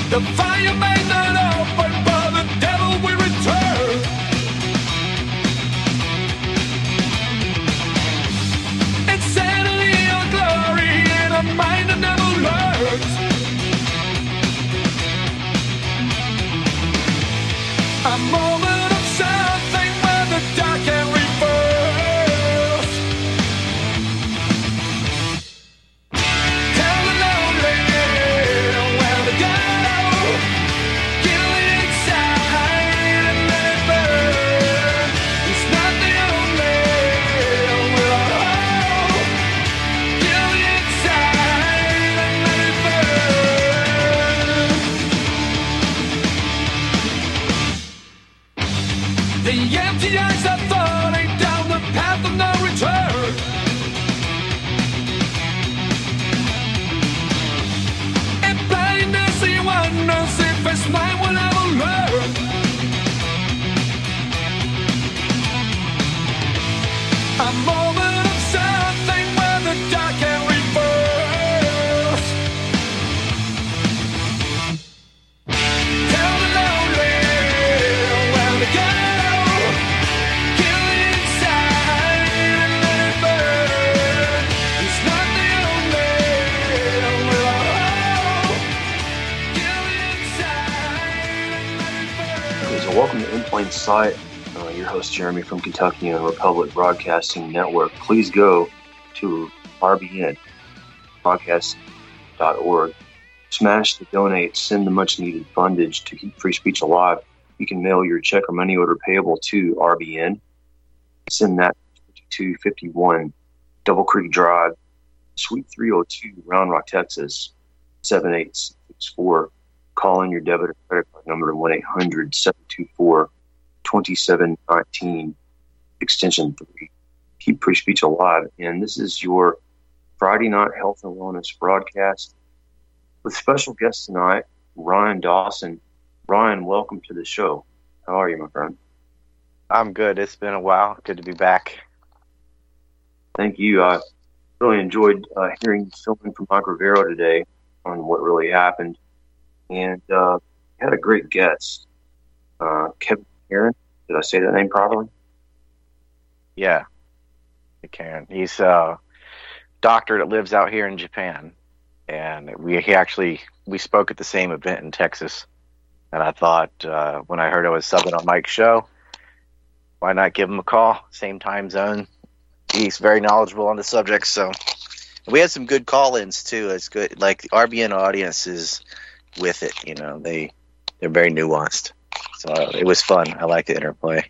The fire may not open, but the devil will return. Insanity or glory in a mind that never learns. A moment of something where the dark can reverse. Tell the lonely where to go. Kill it inside and let it burn. It's not the only will I hold. Kill it inside and let it burn. The empty eyes are falling down the path of no return. In blindness he wonders if his mind will ever learn. A moment of something where the dark can reverse. Tell the lonely where to go. Kill it inside and let it burn. It's not the only will I hold. Kill it inside and let it burn. So welcome to In Plain Sight. Your host Jeremy from Kentucky and Republic Broadcasting Network. Please go to rbnbroadcast.org. Smash the donate, send the much needed fundage to keep free speech alive. You can mail your check or money order payable to RBN. Send that to 5251 Double Creek Drive, Suite 302, Round Rock, Texas, 78664. Call in your debit or credit card number to 1-800-724-2719, extension 3. Keep free speech alive. And this is your Friday night health and wellness broadcast with special guest tonight, Ryan Dawson. Ryan, welcome to the show. How are you, my friend? I'm good. It's been a while. Good to be back. Thank you. I really enjoyed hearing you fill in for Mike Rivero today on what really happened. And had a great guest, Kevin Karen. Did I say that name properly? Yeah, Karen. He's a doctor that lives out here in Japan. And we spoke at the same event in Texas. And I thought when I heard I was subbing on Mike's show, why not give him a call? Same time zone. He's very knowledgeable on the subject. So we had some good call-ins too. It's good. Like the RBN audience is with it. You know, they're very nuanced. So it was fun. I like the interplay.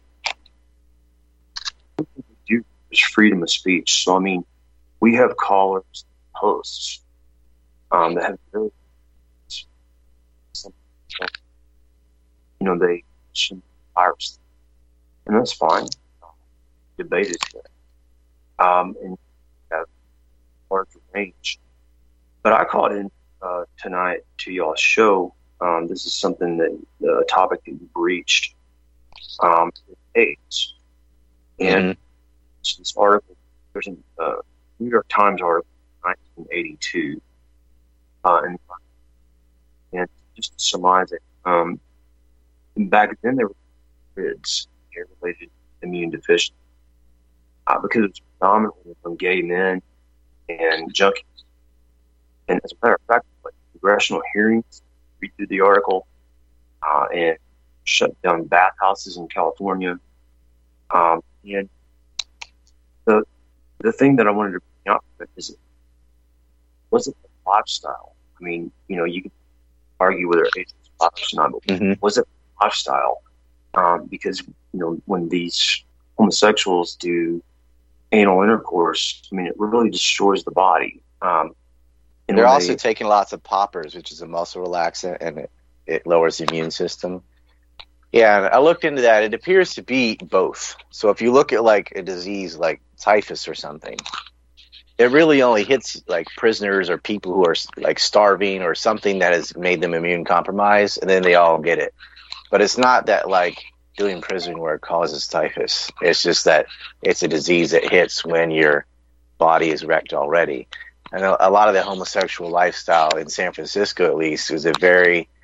There's freedom of speech. So I mean, we have callers, hosts that have very, they mention virus, and that's fine. Debate is good, and have larger range. But I called in tonight to y'all's show. This is something that the topic that you breached, AIDS, and this article. There's a New York Times article, 1982, and just to surmise it, back then there were kids related immune deficiency because it's predominantly from gay men and junkies. And as a matter of fact, like congressional hearings, read through the article, and shut down bathhouses in California. And the thing that I wanted to bring up is, was it the lifestyle? I mean, you can argue whether it's lifestyle, but was it lifestyle? Because when these homosexuals do anal intercourse, I mean, it really destroys the body. They're also taking lots of poppers, which is a muscle relaxant, and it lowers the immune system. Yeah, I looked into that. It appears to be both. So if you look at like a disease like typhus or something, it really only hits like prisoners or people who are like starving or something that has made them immune compromised, and then they all get it. But it's not that like doing prison work causes typhus. It's just that it's a disease that hits when your body is wrecked already. And a lot of the homosexual lifestyle in San Francisco, at least, was a very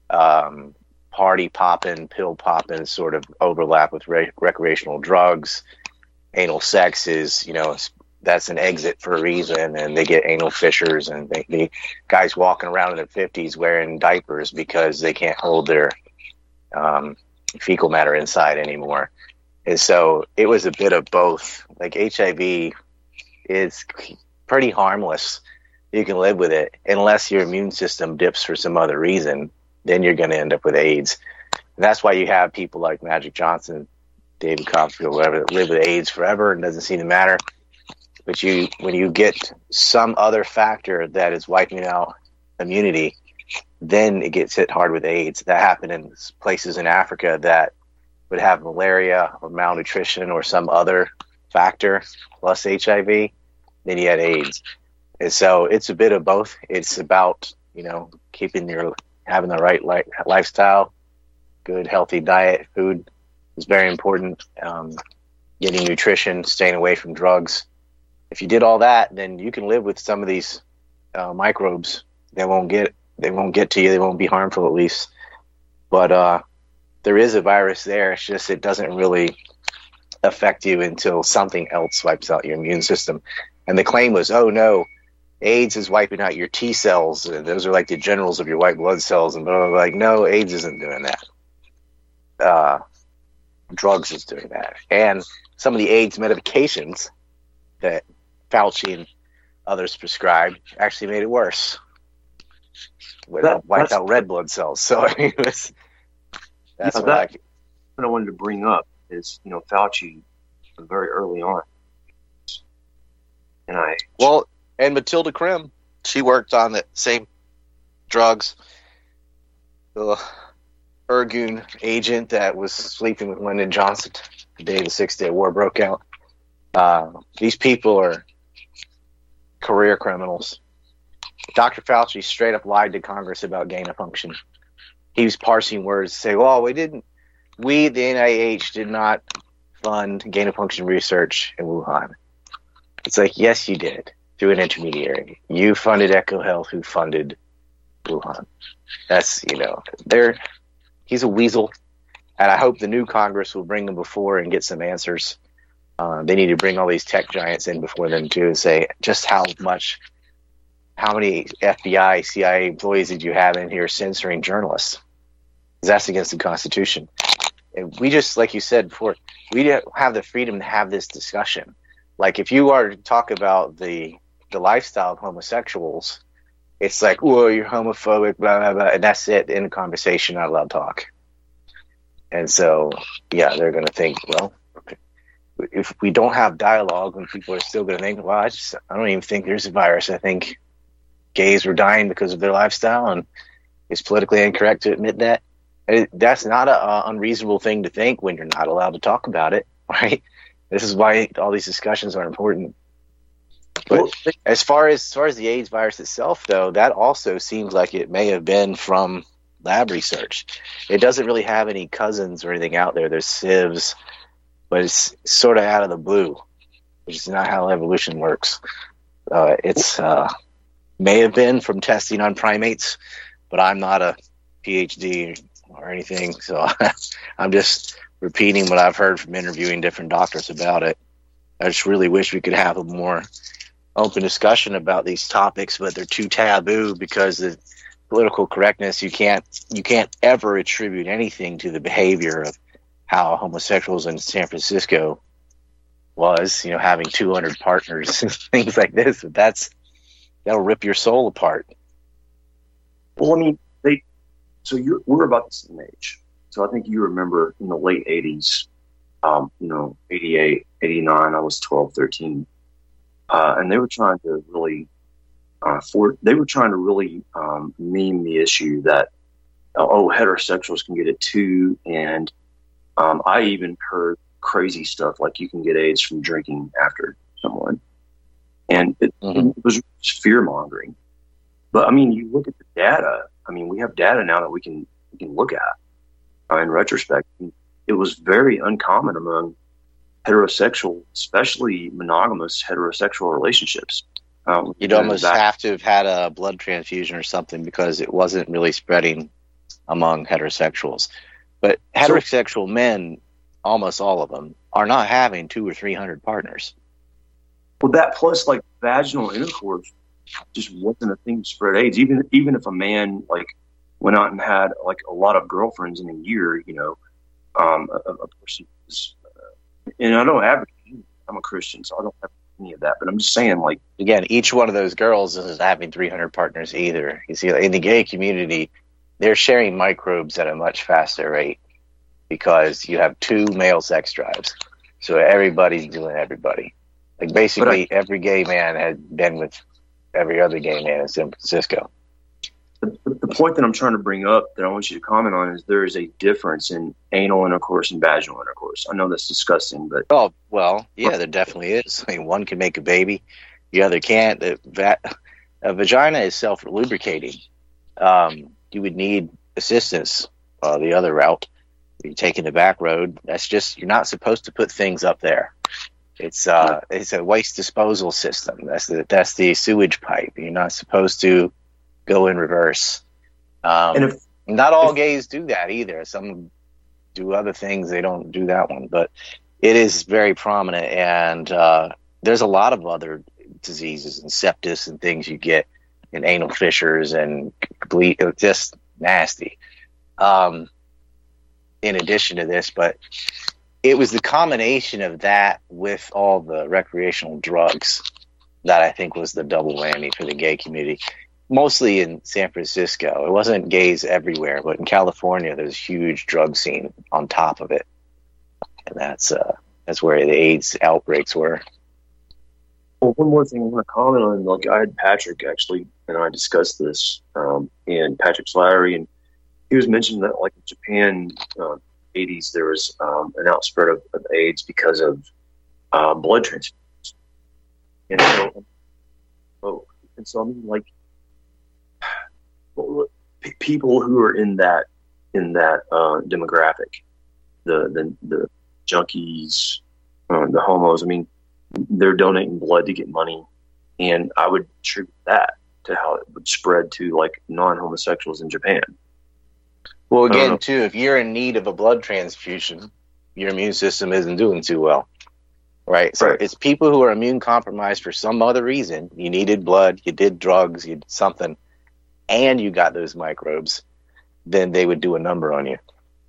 party popping, pill popping sort of overlap with recreational drugs. Anal sex is, that's an exit for a reason, and they get anal fissures, and the guys walking around in their 50s wearing diapers because they can't hold their fecal matter inside anymore. And so it was a bit of both. Like HIV is pretty harmless. You can live with it unless your immune system dips for some other reason. Then you're going to end up with AIDS. And that's why you have people like Magic Johnson, David Copperfield, whatever, that live with AIDS forever and doesn't seem to matter. But when you get some other factor that is wiping out immunity, then it gets hit hard with AIDS. That happened in places in Africa that would have malaria or malnutrition or some other factor plus HIV. Then you had AIDS. And so it's a bit of both. It's about, having the right lifestyle, good, healthy diet, food is very important. Getting nutrition, staying away from drugs. If you did all that, then you can live with some of these microbes. They won't get to you. They won't be harmful, at least. But there is a virus there. It's just it doesn't really affect you until something else wipes out your immune system. And the claim was, oh no, AIDS is wiping out your T cells. Those are like the generals of your white blood cells. And blah, blah, blah. Like, no, AIDS isn't doing that. Drugs is doing that. And some of the AIDS medications that Fauci and others prescribed actually made it worse. Wiped out red blood cells. So that's what I wanted to bring up is, Fauci very early on. And Matilda Krim, she worked on the same drugs. The Irgun agent that was sleeping with Lyndon Johnson the day the 6-Day War broke out. These people are career criminals. Dr. Fauci straight up lied to Congress about gain of function. He was parsing words to say, well, the NIH did not fund gain of function research in Wuhan. It's like, yes, you did, through an intermediary. You funded EcoHealth, who funded Wuhan. That's, he's a weasel. And I hope the new Congress will bring him before and get some answers. They need to bring all these tech giants in before them too and say just how many FBI, CIA employees did you have in here censoring journalists? Because that's against the Constitution. And we just, like you said before, we don't have the freedom to have this discussion. Like if you are to talk about the lifestyle of homosexuals, it's like, oh, you're homophobic, blah, blah, blah, and that's it, in the conversation, not allowed to talk. And so, yeah, they're going to think, well, if we don't have dialogue, then people are still going to think, well, I don't even think there's a virus. I think gays were dying because of their lifestyle, and it's politically incorrect to admit that. That's not an unreasonable thing to think when you're not allowed to talk about it, right? This is why all these discussions are important. But as far as the AIDS virus itself, though, that also seems like it may have been from lab research. It doesn't really have any cousins or anything out there. There's sieves, but it's sort of out of the blue, which is not how evolution works. It's may have been from testing on primates, but I'm not a PhD or anything, so I'm just repeating what I've heard from interviewing different doctors about it. I just really wish we could have a more open discussion about these topics, but they're too taboo because the political correctness, you can't ever attribute anything to the behavior of how homosexuals in San Francisco was, having 200 partners and things like this. But that'll rip your soul apart. Well, I mean, we're about the same age. So I think you remember in the late 80s, 88, 89, I was 12, 13. And they were trying to really, meme the issue that, heterosexuals can get it too. And I even heard crazy stuff like you can get AIDS from drinking after someone. And it was fear mongering. But I mean, you look at the data. I mean, we have data now that we can look at. In retrospect, it was very uncommon among heterosexual, especially monogamous heterosexual relationships. You'd almost have to have had a blood transfusion or something because it wasn't really spreading among heterosexuals. But heterosexual men, almost all of them, are not having 200 or 300 partners. Well, that plus like vaginal intercourse just wasn't a thing to spread AIDS. Even if a man like went out and had like a lot of girlfriends in a year, a person is, and I don't advocate. I'm a Christian, so I don't have any of that. But I'm just saying, like, again, each one of those girls isn't having 300 partners either. You see, in the gay community, they're sharing microbes at a much faster rate because you have 2 male sex drives. So everybody's doing everybody. Like basically every gay man has been with every other gay man in San Francisco. The point that I'm trying to bring up that I want you to comment on is there is a difference in anal intercourse and vaginal intercourse. I know that's disgusting, but... Oh, well, yeah, there definitely is. I mean, one can make a baby, the other can't. A vagina is self-lubricating. You would need assistance the other route. You're taking the back road. That's just, you're not supposed to put things up there. It's a waste disposal system. That's the sewage pipe. You're not supposed to go in reverse. Not all gays do that either. Some do other things. They don't do that one, but it is very prominent. And there's a lot of other diseases and sepsis and things you get in anal fissures and bleed. It's just nasty. In addition to this, but it was the combination of that with all the recreational drugs that I think was the double whammy for the gay community. Mostly in San Francisco. It wasn't gays everywhere, but in California, there's a huge drug scene on top of it. And that's where the AIDS outbreaks were. Well, one more thing I want to comment on. Like, I had Patrick, actually, and I discussed this, and Patrick Slattery, and he was mentioning that, like, in Japan, 80s, there was an outspread of AIDS because of blood transfusions. And so I mean, like, people who are in that demographic, the junkies, the homos. I mean, they're donating blood to get money, and I would attribute that to how it would spread to like non-homosexuals in Japan. Well, again, too, if you're in need of a blood transfusion, your immune system isn't doing too well, right? So it's people who are immune compromised for some other reason. You needed blood, you did drugs, you did something, and you got those microbes, then they would do a number on you.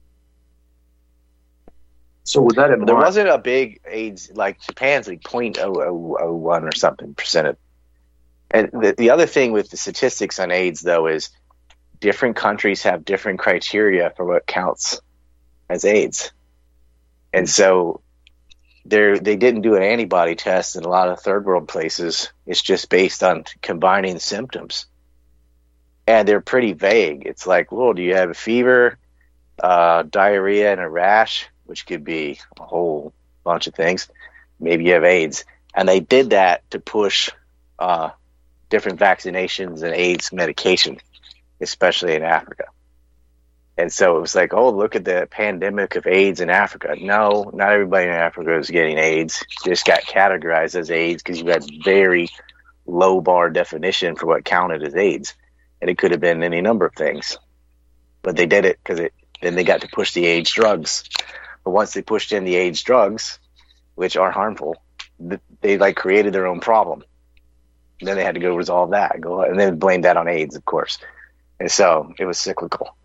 So with that in mind, there wasn't a big AIDS, like Japan's like 0.0001 or something percent. And the other thing with the statistics on AIDS, though, is different countries have different criteria for what counts as AIDS. And so they didn't do an antibody test in a lot of third world places. It's just based on combining symptoms. And they're pretty vague. It's like, well, do you have a fever, diarrhea, and a rash, which could be a whole bunch of things. Maybe you have AIDS. And they did that to push different vaccinations and AIDS medication, especially in Africa. And so it was like, oh, look at the pandemic of AIDS in Africa. No, not everybody in Africa is getting AIDS. It just got categorized as AIDS because you had very low bar definition for what counted as AIDS. And it could have been any number of things. But they did it because then they got to push the AIDS drugs. But once they pushed in the AIDS drugs, which are harmful, they like created their own problem. And then they had to go resolve that, and then blame that on AIDS, of course. And so it was cyclical.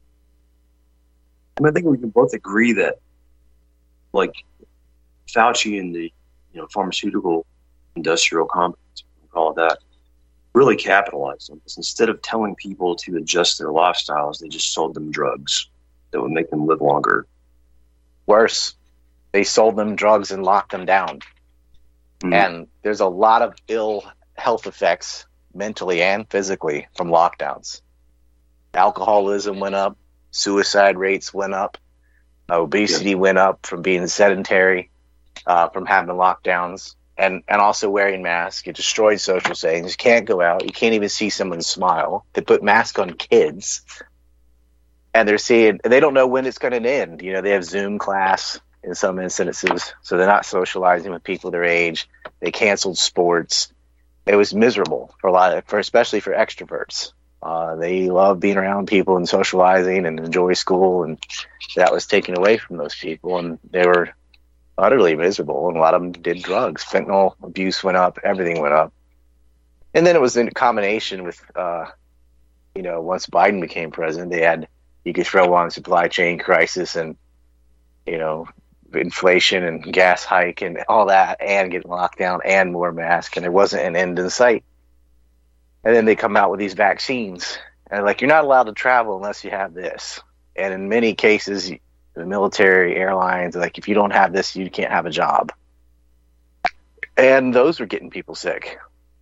I think we can both agree that, like, Fauci and the pharmaceutical industrial complex, we call it that, really capitalized on this. Instead of telling people to adjust their lifestyles, they just sold them drugs that would make them live longer. Worse, they sold them drugs and locked them down. Mm-hmm. And there's a lot of ill health effects, mentally and physically, from lockdowns. Alcoholism went up, suicide rates went up, obesity went up from being sedentary, from having lockdowns, and also wearing masks. It destroyed social settings. You can't go out. You can't even see someone smile. They put masks on kids, and they don't know when it's going to end. They have Zoom class in some instances, so they're not socializing with people their age. They canceled sports. It was miserable especially for extroverts. They love being around people and socializing and enjoy school, and that was taken away from those people, and they were utterly miserable, and a lot of them did drugs. Fentanyl abuse went up, everything went up. And then it was in combination with, once Biden became president, you could throw on supply chain crisis and, inflation and gas hike and all that, and get locked down and more masks, and there wasn't an end in sight. And then they come out with these vaccines, and you're not allowed to travel unless you have this. And in many cases, the military, airlines, if you don't have this, you can't have a job. And those were getting people sick.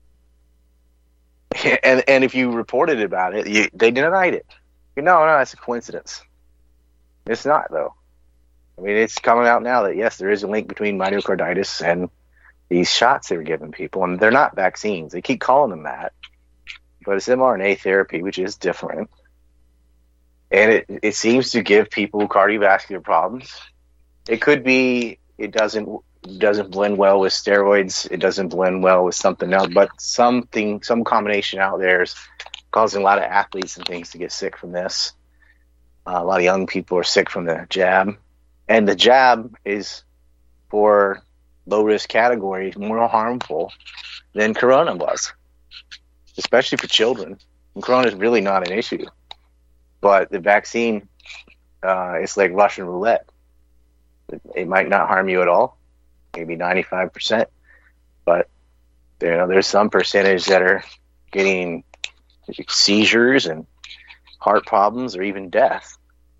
And if you reported about it, they denied it. No, that's a coincidence. It's not, though. I mean, it's coming out now that, yes, there is a link between myocarditis and these shots they were giving people, and they're not vaccines. They keep calling them that, but it's mRNA therapy, which is different. And it seems to give people cardiovascular problems. It could be it doesn't blend well with steroids. It doesn't blend well with something else, but some combination out there is causing a lot of athletes and things to get sick from this. A lot of young people are sick from the jab. And the jab is, for low-risk categories, more harmful than Corona was, especially for children. And Corona is really not an issue. But the vaccine, it's like Russian roulette. It might not harm you at all, maybe 95%. But there's some percentage that are getting seizures and heart problems or even death.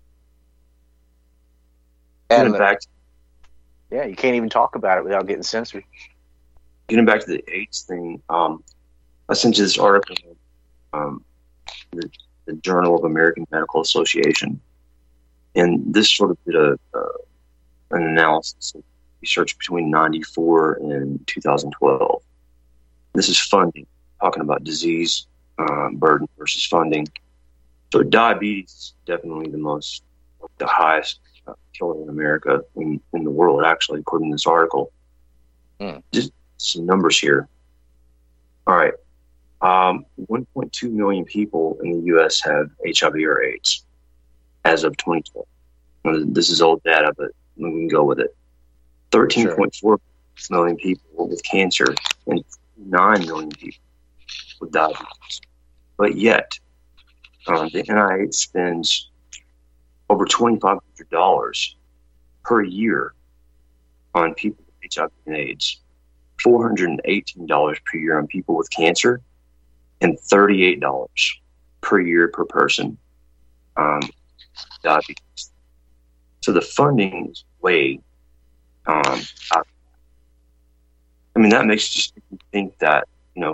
And you can't even talk about it without getting censored. Getting back to the AIDS thing, I sent you this article, the Journal of American Medical Association, and this sort of did an analysis of research between 1994 and 2012. This is funding, talking about disease burden versus funding. So diabetes is definitely the highest killer in America, in the world, actually, according to this article. Just some numbers here. All right. 1.2 million people in the U.S. have HIV or AIDS as of 2012. This is old data, but we can go with it. 13.4 million people with cancer and 9 million people with diabetes. But yet, the NIH spends over $2,500 per year on people with HIV and AIDS, $418 per year on people with cancer, and $38 per year per person diabetes. So the funding is way out. I mean, that makes you just think that,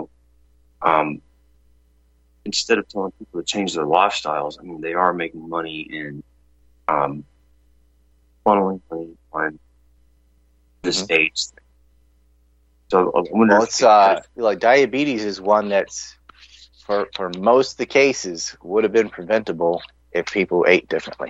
instead of telling people to change their lifestyles, I mean, they are making money in funneling money on this AIDS thing. So I wonder it's diabetes is one that's for most of the cases would have been preventable if people ate differently.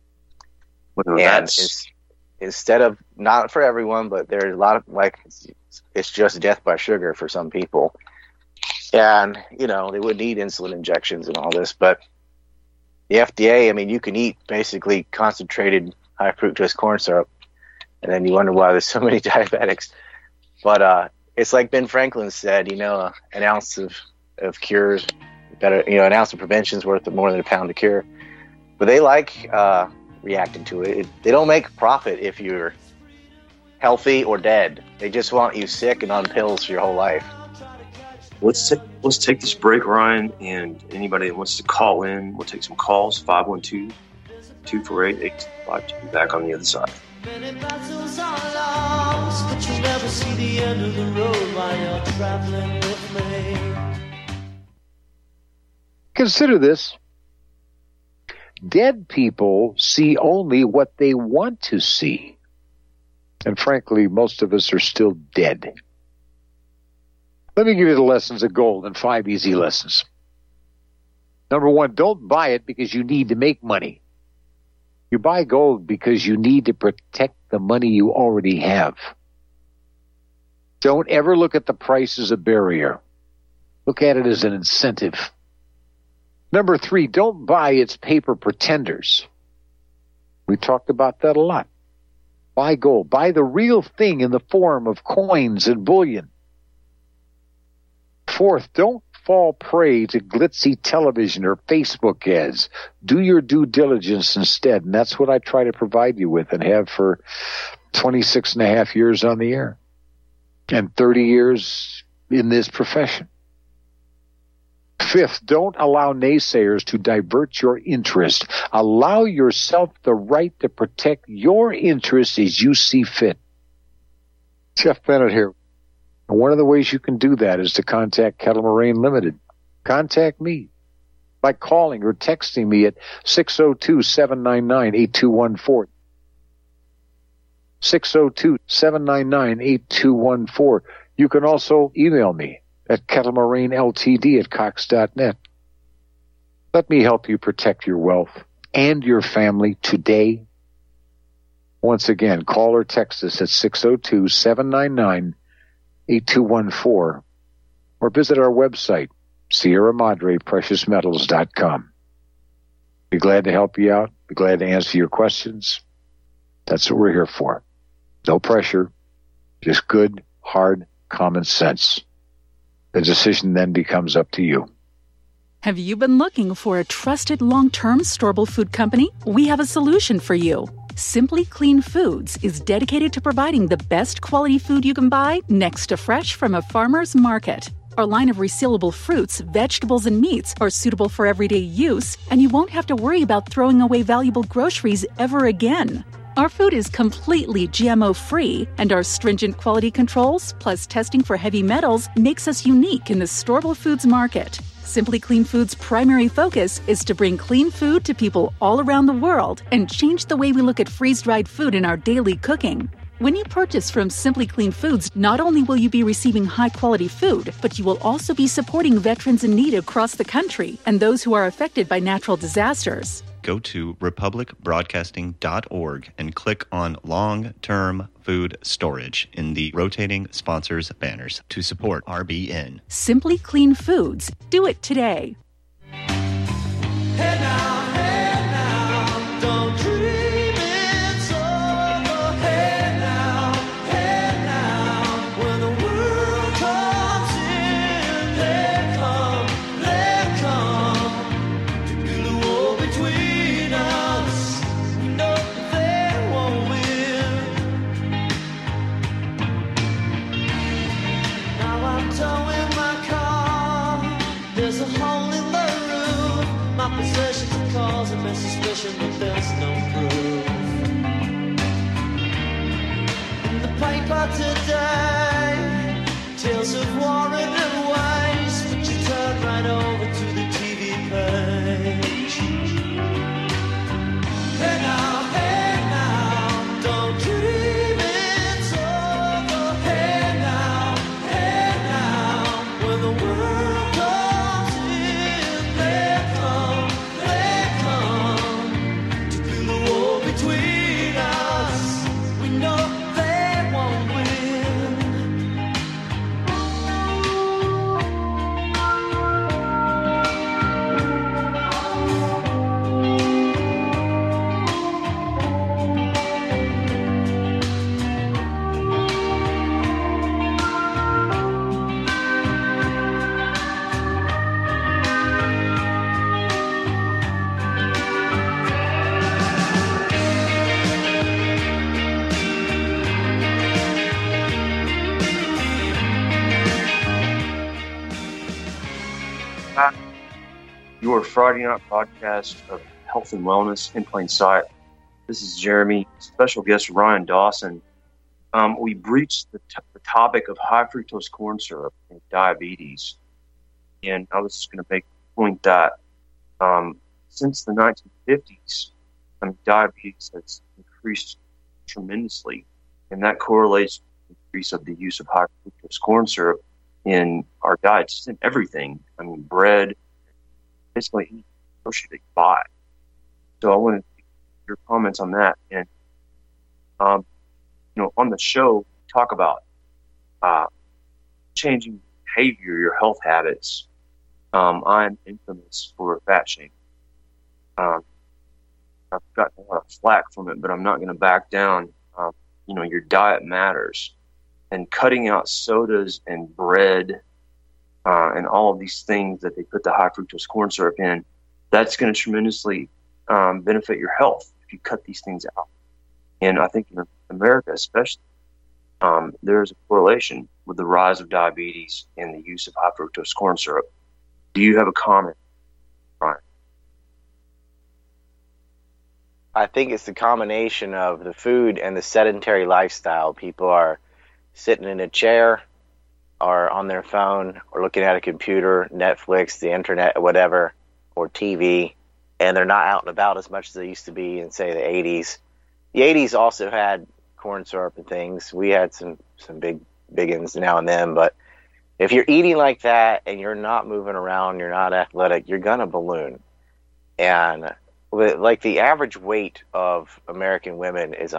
Instead of, not for everyone, but there's a lot of it's just death by sugar for some people. And, they would need insulin injections and all this, but the FDA, I mean, you can eat basically concentrated high fructose corn syrup, and then you wonder why there's so many diabetics. But it's like Ben Franklin said, an ounce of cures better, an ounce of prevention is worth more than a pound of cure. But they like reacting to it. They don't make profit if you're healthy or dead. They just want you sick and on pills for your whole life. Let's take this break, Ryan, and anybody that wants to call in, we'll take some calls, 512-248-8252, back on the other side. Many battles are lost, but you'll never see the end of the road while you're traveling with me. Consider this. Dead people see only what they want to see. And frankly, most of us are still dead. Let me give you the lessons of gold in 5 easy lessons. Number 1, don't buy it because you need to make money. You buy gold because you need to protect the money you already have. Don't ever look at the price as a barrier. Look at it as an incentive. Number 3, don't buy its paper pretenders. We talked about that a lot. Buy gold. Buy the real thing in the form of coins and bullion. 4th, don't fall prey to glitzy television or Facebook ads. Do your due diligence instead, and that's what I try to provide you with and have for 26 and a half years on the air and 30 years in this profession. 5th, don't allow naysayers to divert your interest. Allow yourself the right to protect your interests as you see fit. Jeff Bennett here. And one of the ways you can do that is to contact Kettle Moraine Limited. Contact me by calling or texting me at 602-799-8214. 602-799-8214. You can also email me at kettlemaraineltd@cox.net. Let me help you protect your wealth and your family today. Once again, call or text us at 602-799-8214 or visit our website, Sierra Madre Precious Metals.com. Be glad to help you out. Be glad to answer your questions. That's what we're here for. No pressure, just good, hard, common sense. The decision then becomes up to you. Have you been looking for a trusted long-term storable food company? We have a solution for you. Simply Clean Foods is dedicated to providing the best quality food you can buy next to fresh from a farmer's market. Our line of resealable fruits, vegetables, and meats are suitable for everyday use, and you won't have to worry about throwing away valuable groceries ever again. Our food is completely GMO-free, and our stringent quality controls, plus testing for heavy metals, makes us unique in the storable foods market. Simply Clean Foods' primary focus is to bring clean food to people all around the world and change the way we look at freeze-dried food in our daily cooking. When you purchase from Simply Clean Foods, not only will you be receiving high-quality food, but you will also be supporting veterans in need across the country and those who are affected by natural disasters. Go to republicbroadcasting.org and click on Long-Term Food Storage in the rotating sponsors banners to support RBN. Simply Clean Foods. Do it today. Hey now, don't dream it's over. Hey now, when the world comes in, they come to build a wall between us. We know they won't win. Now I'm towing my car. There's a hole in the roof. My possessions are causing me suspicion, but there's no proof. In the paper today, tales of war and waste, but you turn right over to the TV page. Hey now, don't dream it's over. Hey now, when the world comes in, they come to build a wall between us. We know they won't win. Your Friday night podcast of Health and Wellness in Plain Sight. This is Jeremy, special guest Ryan Dawson. We breached the topic of high fructose corn syrup and diabetes. And I was just going to make the point that since the 1950s, diabetes has increased tremendously. And that correlates with the increase of the use of high fructose corn syrup in our diets, in everything. Bread, basically any grocery that you buy. So I wanted to get your comments on that. And, on the show, talk about changing behavior, your health habits. I'm infamous for fat shaming. I've gotten a lot of flack from it, but I'm not going to back down. Your diet matters, and cutting out sodas and bread and all of these things that they put the high fructose corn syrup in, that's going to tremendously benefit your health if you cut these things out. And I think in America especially, there's a correlation with the rise of diabetes and the use of high fructose corn syrup. Do you have a comment, Brian? I think it's the combination of the food and the sedentary lifestyle. People are sitting in a chair or on their phone or looking at a computer, Netflix, the internet, whatever, or TV, and they're not out and about as much as they used to be in, say, the 80s. The 80s also had corn syrup and things. We had some big uns now and then, but if you're eating like that and you're not moving around, you're not athletic, you're going to balloon. And like the average weight of American women is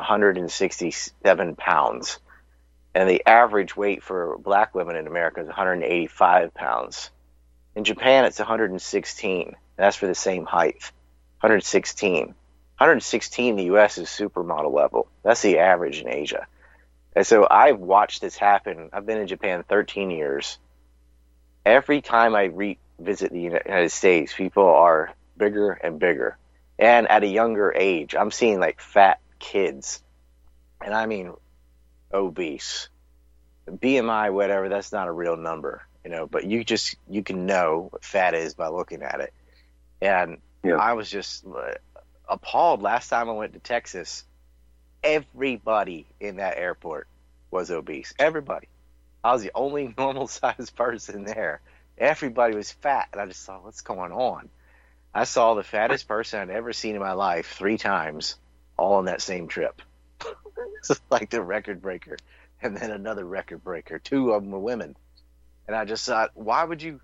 167 pounds. And the average weight for black women in America is 185 pounds. In Japan, it's 116. That's for the same height. 116. 116 in the U.S. is supermodel level. That's the average in Asia. And so I've watched this happen. I've been in Japan 13 years. Every time I visit the United States, people are bigger and bigger. And at a younger age, I'm seeing like fat kids. And I mean obese. BMI, whatever, that's not a real number, but you can know what fat is by looking at it. And yeah. I was just appalled last time I went to Texas. Everybody in that airport was obese. Everybody. I was the only normal sized person there. Everybody was fat. And I just thought, what's going on? I saw the fattest person I'd ever seen in my life 3 times, all on that same trip. It's like the record breaker. And then another record breaker. 2 of them were women. And I just thought, why would you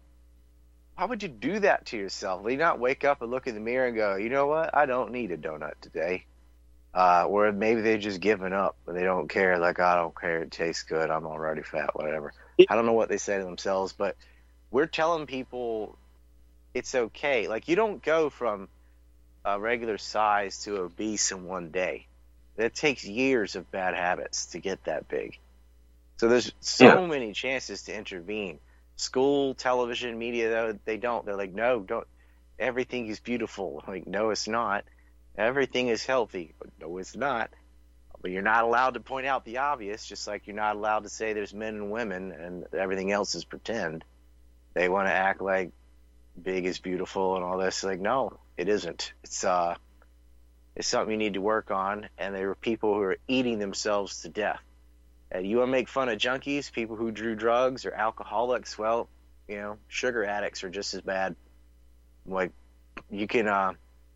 do that to yourself? Will you not wake up and look in the mirror and go, you know what? I don't need a donut today. Or maybe they've just given up and they don't care. Like, I don't care. It tastes good. I'm already fat, whatever. I don't know what they say to themselves, but we're telling people it's okay. Like, you don't go from a regular size to obese in one day. It takes years of bad habits to get that big. So there's so many chances to intervene. School, television, media, though, they don't. They're like, no, don't. Everything is beautiful. I'm like, no, it's not. Everything is healthy. No, it's not. But you're not allowed to point out the obvious, just like you're not allowed to say there's men and women and everything else is pretend. They want to act like big is beautiful and all this. Like, no, it isn't. It's something you need to work on. And there are people who are eating themselves to death. And you want to make fun of junkies, people who do drugs or alcoholics? Well, sugar addicts are just as bad. Like, you can,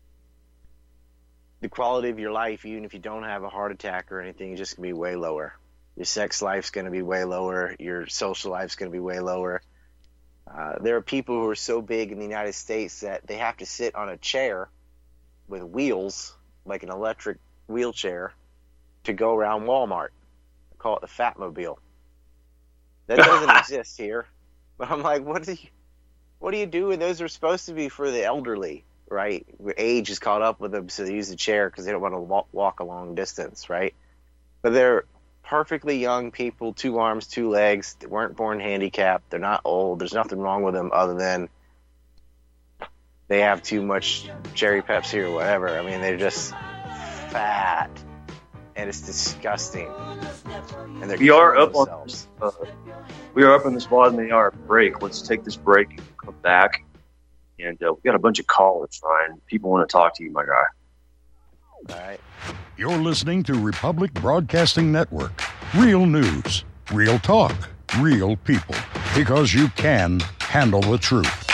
the quality of your life, even if you don't have a heart attack or anything, is just going to be way lower. Your sex life's going to be way lower. Your social life's going to be way lower. There are people who are so big in the United States that they have to sit on a chair with wheels, like an electric wheelchair, to go around Walmart. Call it the Fatmobile. That doesn't exist here. But I'm like, what do you do? And those are supposed to be for the elderly, right? Age is caught up with them, so they use a chair because they don't want to walk a long distance, right? But they're perfectly young people, 2 arms, 2 legs. They weren't born handicapped. They're not old. There's nothing wrong with them other than they have too much cherry Pepsi or whatever. I mean, they're just fat. And it's disgusting. And we are up on this bottom of the hour break. Let's take this break and come back. And we got a bunch of callers, Ryan. People want to talk to you, my guy. All right. You're listening to Republic Broadcasting Network. Real news, real talk, real people. Because you can handle the truth.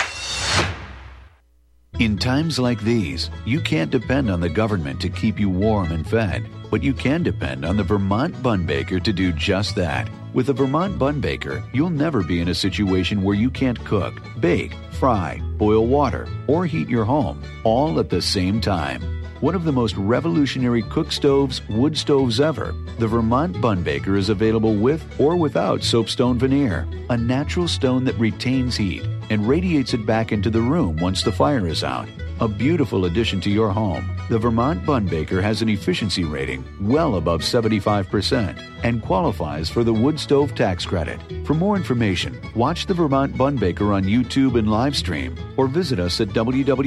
In times like these, you can't depend on the government to keep you warm and fed, but you can depend on the Vermont Bun Baker to do just that. With the Vermont Bun Baker, you'll never be in a situation where you can't cook, bake, fry, boil water, or heat your home, all at the same time. One of the most revolutionary cook stoves, wood stoves ever, the Vermont Bun Baker is available with or without soapstone veneer, a natural stone that retains heat and radiates it back into the room once the fire is out. A beautiful addition to your home. The Vermont Bun Baker has an efficiency rating well above 75% and qualifies for the wood stove tax credit. For more information, watch the Vermont Bun Baker on YouTube and live stream or visit us at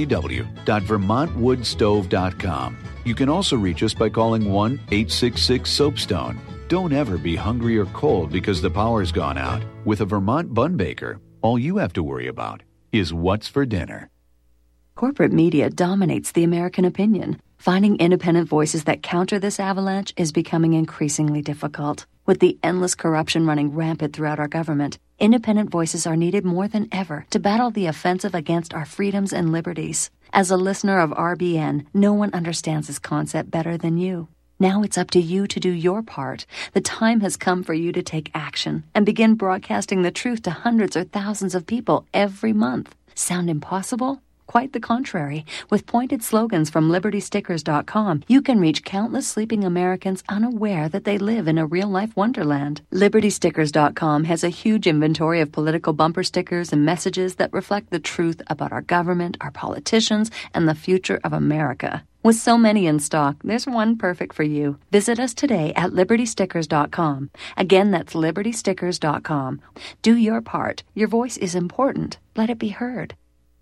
www.vermontwoodstove.com. You can also reach us by calling 1-866-SOAPSTONE. Don't ever be hungry or cold because the power's gone out. With a Vermont Bun Baker, all you have to worry about is what's for dinner. Corporate media dominates the American opinion. Finding independent voices that counter this avalanche is becoming increasingly difficult. With the endless corruption running rampant throughout our government, independent voices are needed more than ever to battle the offensive against our freedoms and liberties. As a listener of RBN, no one understands this concept better than you. Now it's up to you to do your part. The time has come for you to take action and begin broadcasting the truth to hundreds or thousands of people every month. Sound impossible? Quite the contrary. With pointed slogans from LibertyStickers.com, you can reach countless sleeping Americans unaware that they live in a real-life wonderland. LibertyStickers.com has a huge inventory of political bumper stickers and messages that reflect the truth about our government, our politicians, and the future of America. With so many in stock, there's one perfect for you. Visit us today at LibertyStickers.com. Again, that's LibertyStickers.com. Do your part. Your voice is important. Let it be heard.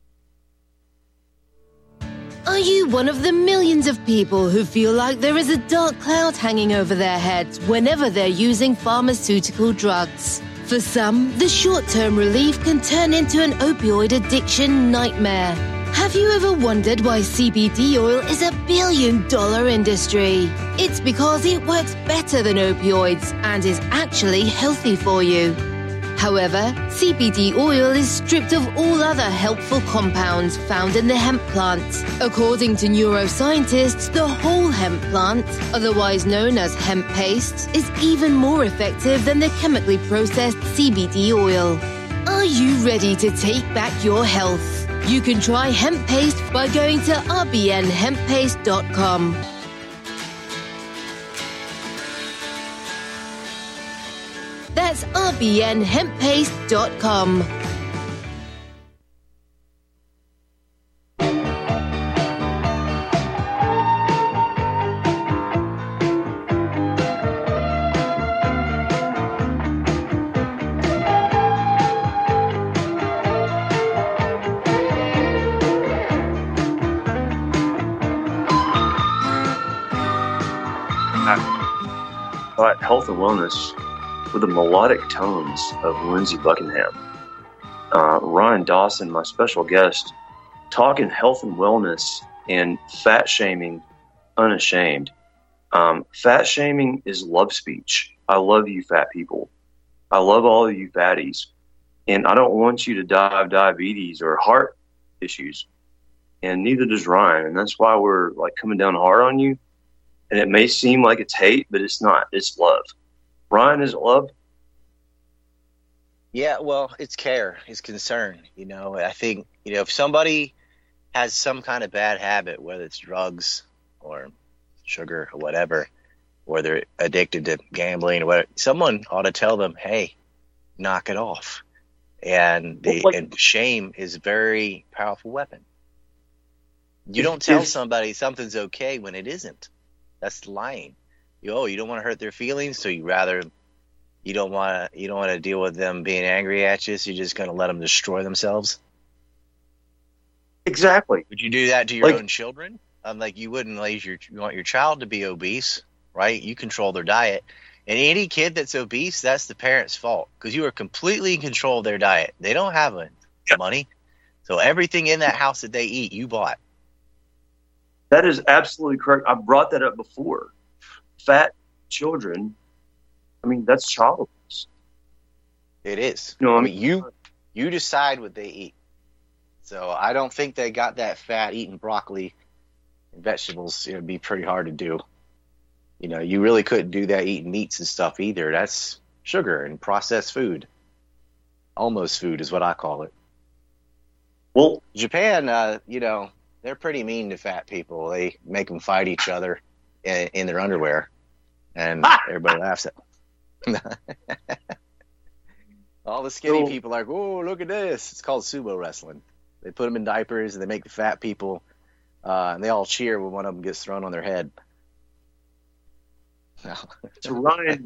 Are you one of the millions of people who feel like there is a dark cloud hanging over their heads whenever they're using pharmaceutical drugs? For some, the short-term relief can turn into an opioid addiction nightmare. Have you ever wondered why CBD oil is a billion-dollar industry? It's because it works better than opioids and is actually healthy for you. However, CBD oil is stripped of all other helpful compounds found in the hemp plant. According to neuroscientists, the whole hemp plant, otherwise known as hemp paste, is even more effective than the chemically processed CBD oil. Are you ready to take back your health? You can try hemp paste by going to rbnhemppaste.com. That's rbnhemppaste.com. But health and wellness with the melodic tones of Lindsey Buckingham. Ryan Dawson, my special guest, talking health and wellness and fat shaming unashamed. Fat shaming is love speech. I love you fat people. I love all of you fatties. And I don't want you to die of diabetes or heart issues. And neither does Ryan. And that's why we're like coming down hard on you. And it may seem like it's hate, but it's not. It's love. Ryan, is it love? Yeah, well, it's care, it's concern. You know, I think, you know, if somebody has some kind of bad habit, whether it's drugs or sugar or whatever, or they're addicted to gambling or whatever, someone ought to tell them, hey, knock it off. And and shame is a very powerful weapon. You don't tell somebody something's okay when it isn't. That's lying. You don't want to hurt their feelings, so you don't want to deal with them being angry at you, so you're just going to let them destroy themselves. Exactly. Would you do that to your own children? Like you wouldn't you want your child to be obese, right? You control their diet. And any kid that's obese, that's the parent's fault because you are completely in control of their diet. They don't have money. So everything in that house that they eat, you bought. That is absolutely correct. I brought that up before. Fat children, I mean, that's child abuse. It is. You know, I mean, you decide what they eat. So I don't think they got that fat eating broccoli and vegetables. It would be pretty hard to do. You know, you really couldn't do that eating meats and stuff either. That's sugar and processed food. Almost food is what I call it. Well, Japan, you know, they're pretty mean to fat people. They make them fight each other in their underwear, and everybody laughs at them. All the skinny people are like, oh, look at this. It's called sumo wrestling. They put them in diapers, and they make the fat people, and they all cheer when one of them gets thrown on their head. So, Ryan,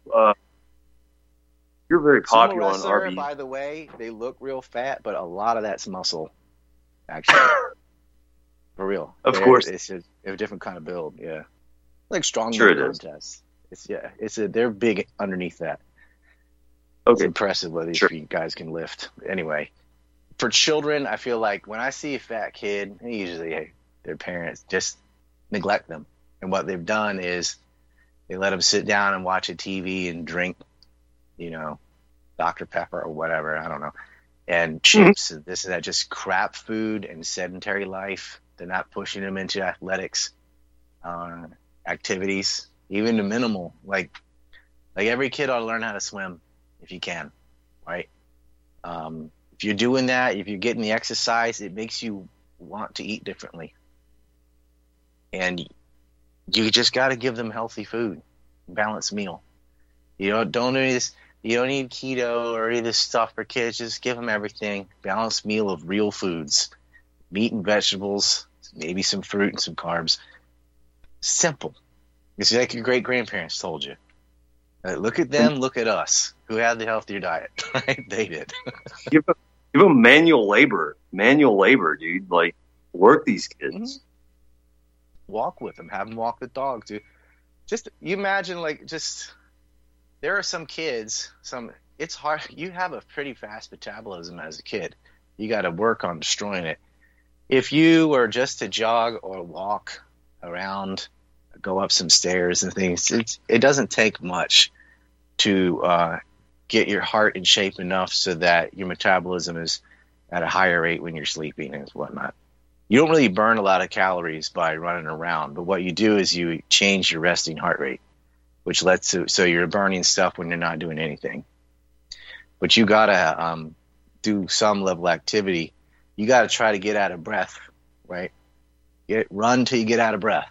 you're very popular on RB. By the way, they look real fat, but a lot of that's muscle, actually. For real. Of course. It's a different kind of build, yeah. Like strong contests. They're big underneath that. Okay. It's impressive what these guys can lift. Anyway, for children, I feel like when I see a fat kid, usually their parents just neglect them. And what they've done is they let them sit down and watch a TV and drink, Dr. Pepper or whatever, I don't know, and chips and this and that, just crap food and sedentary life. They're not pushing them into athletics activities, even the minimal. Like every kid ought to learn how to swim if you can, right? If you're doing that, if you're getting the exercise, it makes you want to eat differently. And you just got to give them healthy food, balanced meal. You don't need keto or any of this stuff for kids. Just give them everything. Balanced meal of real foods, meat and vegetables, maybe some fruit and some carbs. Simple. It's like your great-grandparents told you. Look at them, look at us, who had the healthier diet, right? They did. Give them manual labor, dude. Like, work these kids. Mm-hmm. Walk with them. Have them walk the dog, dude. Just, you imagine, there are some kids, it's hard. You have a pretty fast metabolism as a kid. You got to work on destroying it. If you were just to jog or walk around, go up some stairs and things, it doesn't take much to get your heart in shape enough so that your metabolism is at a higher rate when you're sleeping and whatnot. You don't really burn a lot of calories by running around, but what you do is you change your resting heart rate, which lets so you're burning stuff when you're not doing anything. But you gotta do some level of activity. You gotta try to get out of breath, right? Run till you get out of breath.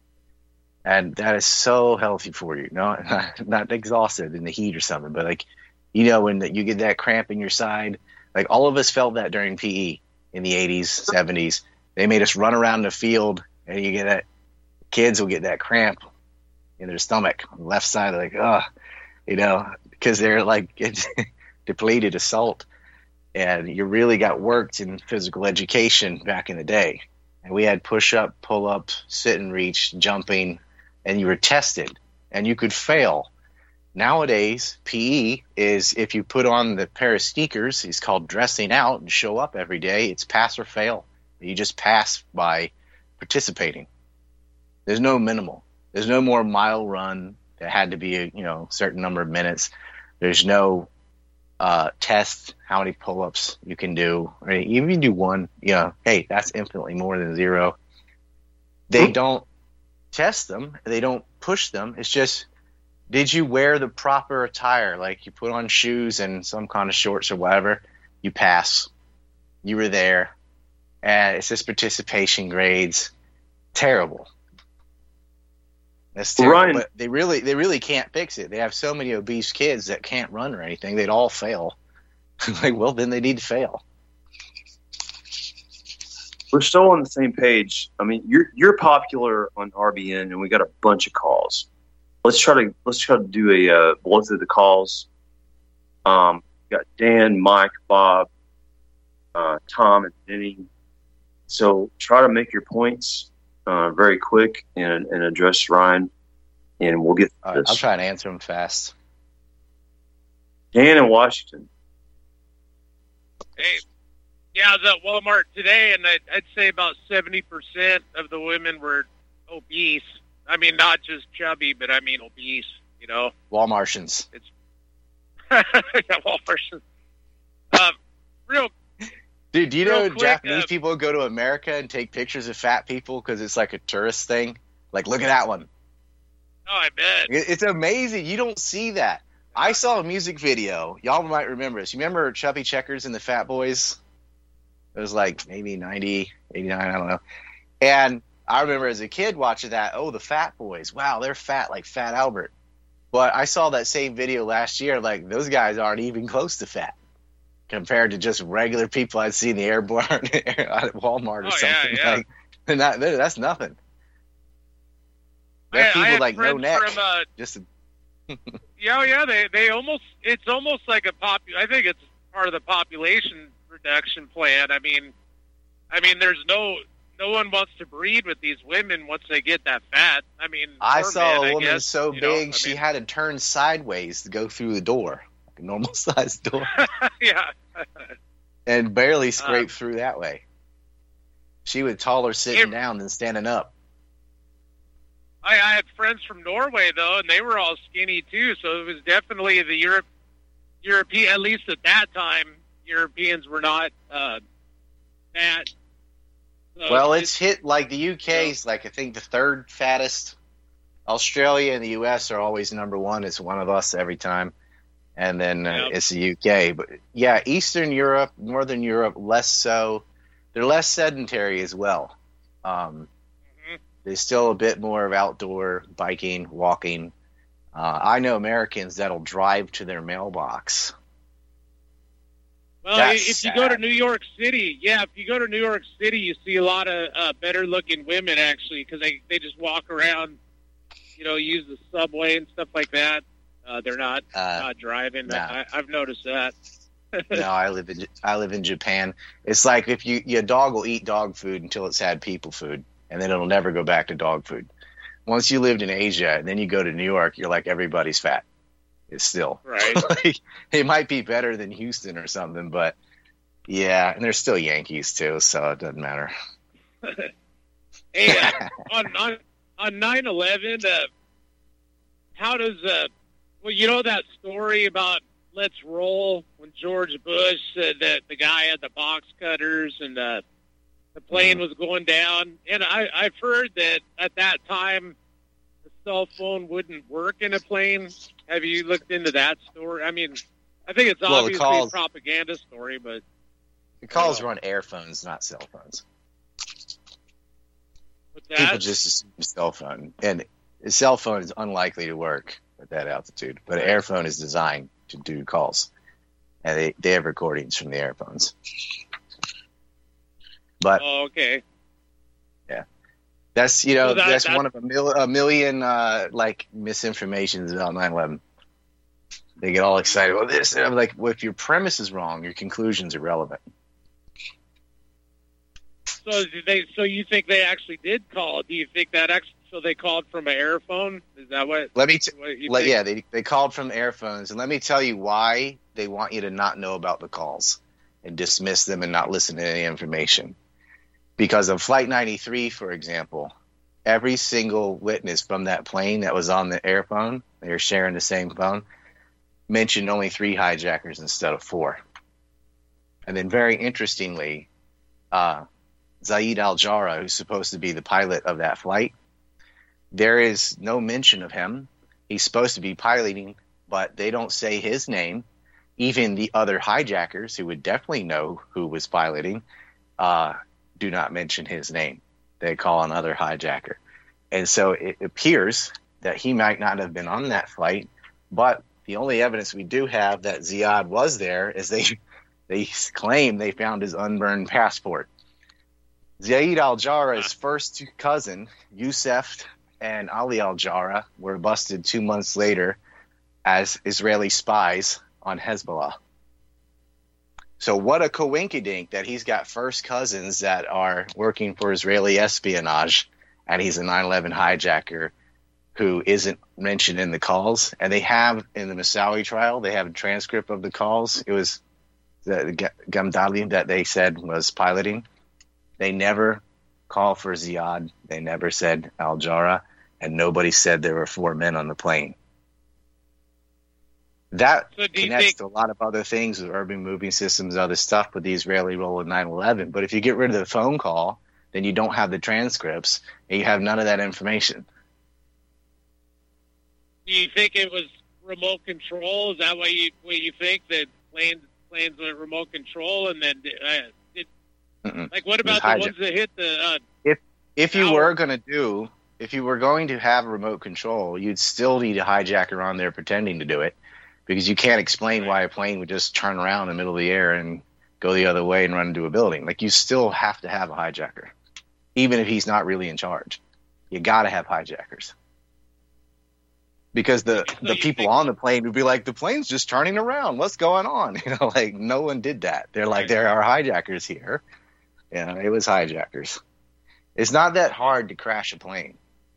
And that is so healthy for you. No, not exhausted in the heat or something, but when you get that cramp in your side, like all of us felt that during PE in the 80s, 70s. They made us run around the field, and you get that. Kids will get that cramp in their stomach on the left side, because they're it's depleted of salt. And you really got worked in physical education back in the day. And we had push-up, pull-up, sit and reach, jumping, and you were tested, and you could fail. Nowadays, PE is if you put on the pair of sneakers, it's called dressing out and show up every day. It's pass or fail. You just pass by participating. There's no minimal. There's no more mile run that had to be a certain number of minutes. There's no test how many pull-ups you can do. Right? Even if you do one, hey, that's infinitely more than zero. They don't test them. They don't push them. It's just, did you wear the proper attire? Like you put on shoes and some kind of shorts or whatever, you pass. You were there. And it's just participation grades. Terrible. That's terrible. Ryan, but they really can't fix it. They have so many obese kids that can't run or anything. They'd all fail. Well, then they need to fail. We're still on the same page. I mean, you're popular on RBN, and we got a bunch of calls. Let's try to do a blow through the calls. We got Dan, Mike, Bob, Tom, and Denny. So try to make your points very quick and address Ryan, and we'll get to this. I'll try and answer them fast. Dan in Washington. Hey, yeah, I was at Walmart today, and I'd say about 70% of the women were obese. I mean, not just chubby, but I mean obese, Walmartians. Yeah, Walmartians. Real Dude, do you know Japanese people go to America and take pictures of fat people because it's like a tourist thing? Like, look at that one. Oh, I bet. It's amazing. You don't see that. I saw a music video. Y'all might remember this. You remember Chubby Checkers and the Fat Boys? It was like maybe 90, 89, I don't know. And I remember as a kid watching that, the fat boys. Wow, they're fat, like Fat Albert. But I saw that same video last year, like those guys aren't even close to fat compared to just regular people I'd see in the airborne at Walmart or something. Yeah. Like, that's nothing. They're people like no neck. They almost, it's almost like I think it's part of the population reduction plan. I mean, there's no one wants to breed with these women once they get that fat. I mean, I saw a woman so big she had to turn sideways to go through the door, like a normal sized door. Yeah. And barely scrape through that way. She was taller sitting down than standing up. I had friends from Norway though, and they were all skinny too. So it was definitely the European. At least at that time, Europeans were not fat. So well, it's hit like the UK's like I think the third fattest. Australia and the US are always number one. It's one of us every time, and then it's the UK. But yeah, Eastern Europe, Northern Europe, less so. They're less sedentary as well. There's still a bit more of outdoor biking, walking. I know Americans that'll drive to their mailbox. Well, if you go to New York City, you see a lot of better-looking women, actually, because they just walk around, use the subway and stuff like that. They're not driving. No. I've noticed that. No, I live in Japan. It's like if your dog will eat dog food until it's had people food. And then it'll never go back to dog food. Once you lived in Asia and then you go to New York, you're like, everybody's fat. It's still. Right. Like, it might be better than Houston or something, but yeah, and there's still Yankees too, so it doesn't matter. Hey, on 9/11, how does that story about Let's Roll when George Bush said that the guy had the box cutters and the plane was going down, and I've heard that at that time the cell phone wouldn't work in a plane. Have you looked into that story? I mean, I think it's obviously a propaganda story, but the calls run airphones, not cell phones. What's that? People just assume cell phone, and a cell phone is unlikely to work at that altitude, but an airphone is designed to do calls, and they have recordings from the airphones. But okay, yeah, that's that's one of a million like misinformations about 9/11. They get all excited about this, and I'm like, well, if your premise is wrong, your conclusions are relevant. So you think they actually did call? Do you think that so they called from an airphone? Is that what? They called from airphones, and let me tell you why they want you to not know about the calls and dismiss them and not listen to any information. Because of Flight 93, for example, every single witness from that plane that was on the airphone, they were sharing the same phone, mentioned only 3 hijackers instead of 4. And then very interestingly, Zaid Al-Jarrah, who's supposed to be the pilot of that flight, there is no mention of him. He's supposed to be piloting, but they don't say his name. Even the other hijackers, who would definitely know who was piloting, do not mention his name. They call another hijacker. And so it appears that he might not have been on that flight, but the only evidence we do have that Ziad was there is they claim they found his unburned passport. Zaid Al-Jarrah's first cousin, Youssef and Ali Al-Jarrah, were busted 2 months later as Israeli spies on Hezbollah. So what a coinkydink that he's got first cousins that are working for Israeli espionage, and he's a 9/11 hijacker who isn't mentioned in the calls. And they have, in the Moussaoui trial, they have a transcript of the calls. It was the Gamdali that they said was piloting. They never called for Ziad. They never said Al-Jarrah, and nobody said there were 4 men on the plane. That connects to a lot of other things with urban moving systems, other stuff with the Israeli role in 9/11. But if you get rid of the phone call, then you don't have the transcripts, and you have none of that information. Do you think it was remote control? Is that what you think, that planes went remote control, and then Like, what about the ones that hit the? If you were going to have remote control, you'd still need a hijacker on there pretending to do it, because you can't explain why a plane would just turn around in the middle of the air and go the other way and run into a building. Like, you still have to have a hijacker, even if he's not really in charge. You got to have hijackers. Because the people on the plane would be like, the plane's just turning around. What's going on? Like, no one did that. They're like, there are hijackers here. Yeah, it was hijackers. It's not that hard to crash a plane.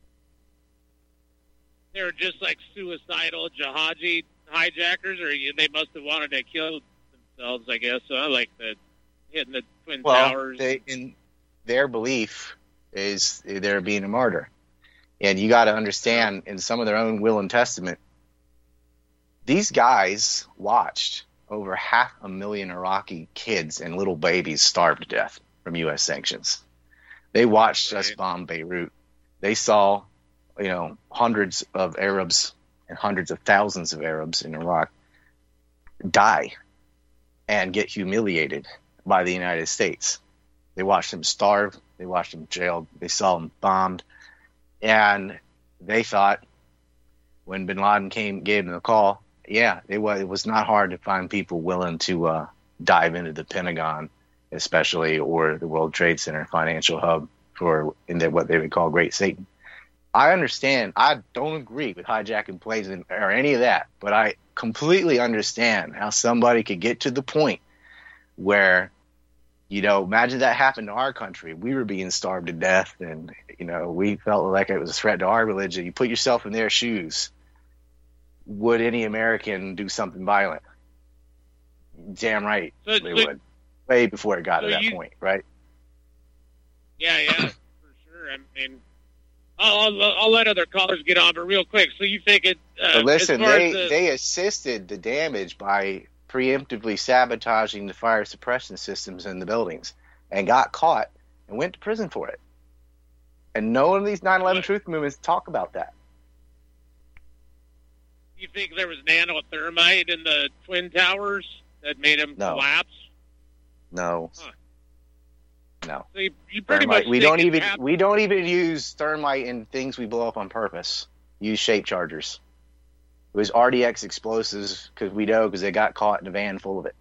They were just like suicidal jihadi hijackers, or they must have wanted to kill themselves, I guess. So I like hitting the Twin Towers. In their belief is they're being a martyr. And you got to understand, in some of their own will and testament, these guys watched over 500,000 Iraqi kids and little babies starve to death from U.S. sanctions. They watched us bomb Beirut. They saw, hundreds of Arabs and hundreds of thousands of Arabs in Iraq die and get humiliated by the United States. They watched them starve. They watched them jailed. They saw them bombed. And they thought, when bin Laden gave them the call, it was not hard to find people willing to dive into the Pentagon, especially, or the World Trade Center financial hub in what they would call Great Satan. I understand. I don't agree with hijacking planes or any of that, but I completely understand how somebody could get to the point where, imagine that happened to our country. We were being starved to death, and, we felt like it was a threat to our religion. You put yourself in their shoes. Would any American do something violent? Damn right they would. Way before it got to that point, right? Yeah, for sure. I mean, I'll let other callers get on, but real quick. So you think it? But listen, they assisted the damage by preemptively sabotaging the fire suppression systems in the buildings, and got caught and went to prison for it. And no one of these 9/11 truth movements talk about that. You think there was nanothermite in the Twin Towers that made them collapse? No. Huh. No. So you pretty much we don't even use thermite in things we blow up on purpose. Use shape chargers. It was RDX explosives because they got caught in a van full of it.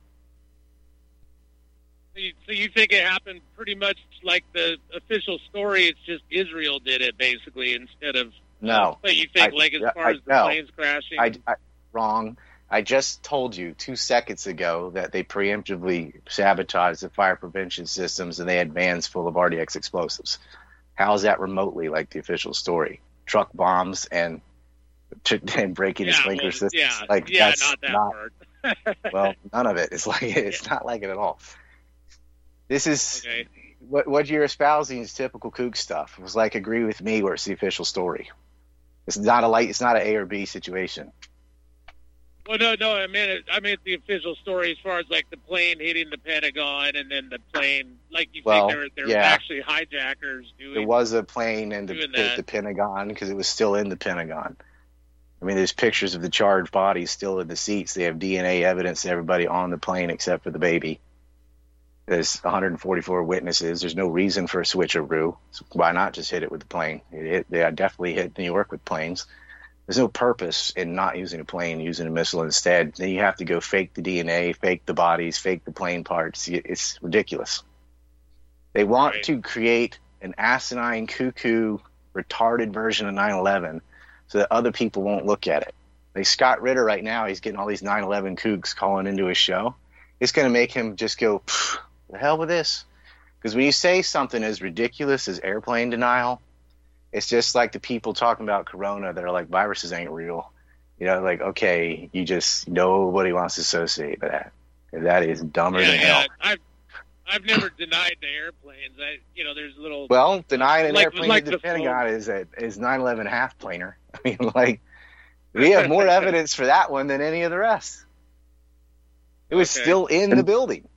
So you think it happened pretty much like the official story? It's just Israel did it basically instead of. No. But you think as far as the planes crashing? Wrong. I just told you 2 seconds ago that they preemptively sabotaged the fire prevention systems and they had vans full of RDX explosives. How is that remotely like the official story? Truck bombs and breaking the sprinkler systems. That's not that part. Well, none of it. It's not like it at all. This is what you're espousing is typical kook stuff. It was like, agree with me, where it's the official story. It's not an A or B situation. Well, no, I meant the official story as far as like the plane hitting the Pentagon and then the plane, like you think there were actually hijackers doing. There was a plane and the Pentagon because it was still in the Pentagon. I mean, there's pictures of the charred bodies still in the seats. They have DNA evidence of everybody on the plane except for the baby. There's 144 witnesses. There's no reason for a switcheroo. So why not just hit it with the plane? They definitely hit New York with planes. There's no purpose in not using a plane, using a missile instead. Then you have to go fake the DNA, fake the bodies, fake the plane parts. It's ridiculous. They want to create an asinine, cuckoo, retarded version of 9/11 so that other people won't look at it. Like Scott Ritter right now, he's getting all these 9/11 kooks calling into his show. It's going to make him just go, the hell with this. Because when you say something as ridiculous as airplane denial, it's just like the people talking about corona that are like, viruses ain't real. Like, okay, nobody wants to associate with that. That is dumber than hell. I've never denied the airplanes. There's little. Well, denying an airplane at the Pentagon is 9/11 half planer. I mean, like, we have more evidence for that one than any of the rest. It was still in the building.